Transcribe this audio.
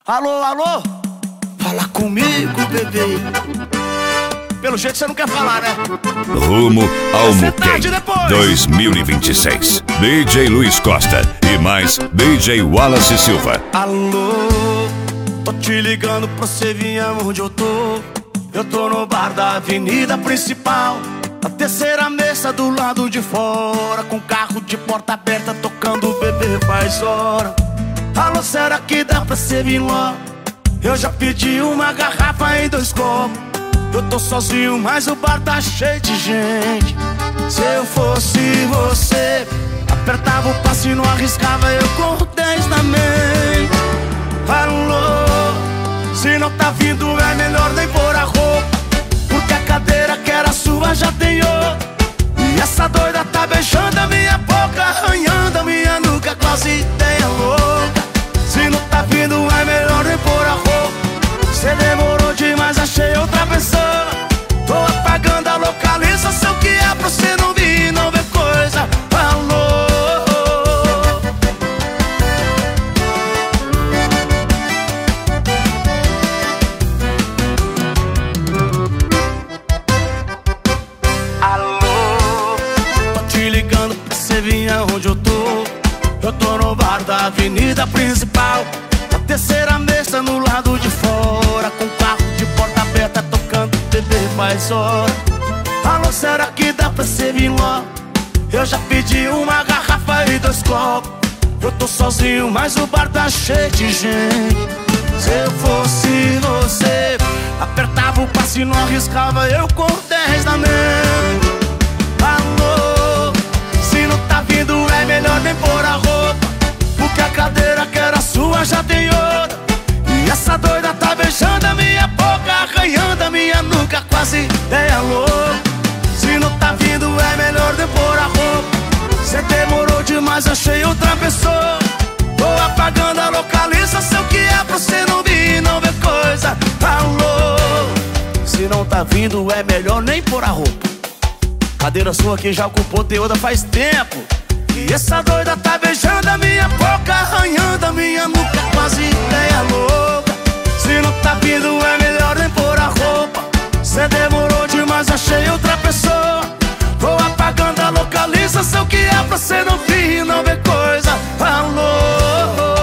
Alô, alô? Fala comigo, bebê. Pelo jeito você não quer falar, né? Rumo ao tarde Muquem depois. 2026. DJ Luiz Costa e mais DJ Wallace Silva. Alô, tô te ligando pra você vir aonde eu tô. Eu tô no bar da avenida principal, a terceira mesa do lado de fora, com carro de porta aberta tocando o bebê faz hora. Alô, será que dá pra você vir lá? Eu já pedi uma garrafa em 2 copos. Eu tô sozinho, mas o bar tá cheio de gente. Se eu fosse você, apertava o passe e não arriscava, eu com 10 na mente. Alô, se não tá vindo é melhor nem pôr a roupa, porque a cadeira que era sua já tem outra. E essa doida tá beijando a minha boca, arranhando a minha nuca, quase ideia louca. Se não tá vindo é melhor nem pôr a roupa. Cê demorou demais, achei outra pessoa. Tô apagando a localização que é pra você não vir, não ver coisa. Alô. Alô, tô te ligando pra você vir aonde eu tô. Eu tô no bar da avenida principal, a terceira mesa no lado de fora, com carro de porta aberta tocando bebê faz hora. Alô, será que dá pra você vir lá? Eu já pedi uma garrafa e 2 copos. Eu tô sozinho, mas o bar tá cheio de gente. Se eu fosse você, apertava o passe e não arriscava, eu com 10 na mente. Alô, se não tá vindo é melhor nem pôr a roupa, porque a cadeira que era sua já tem outra. E essa doida tá beijando a minha boca, arranhando a minha nuca, quase ideia louca. Se não tá vindo é melhor nem pôr a roupa. Cê demorou demais, achei outra pessoa. Tô apagando a localização que é pra você não vir, não ver coisa. Alô, se não tá vindo é melhor nem pôr a roupa. Cadeira sua que já ocupou teu outra faz tempo. E essa doida tá beijando a minha boca, arranhando a minha nuca, quase ideia louca. Se não tá vindo é melhor nem pôr a roupa. Cê demorou demais, achei outra pessoa. Tô apagando a localização que é pra cê não vir, não ver coisa. Alô.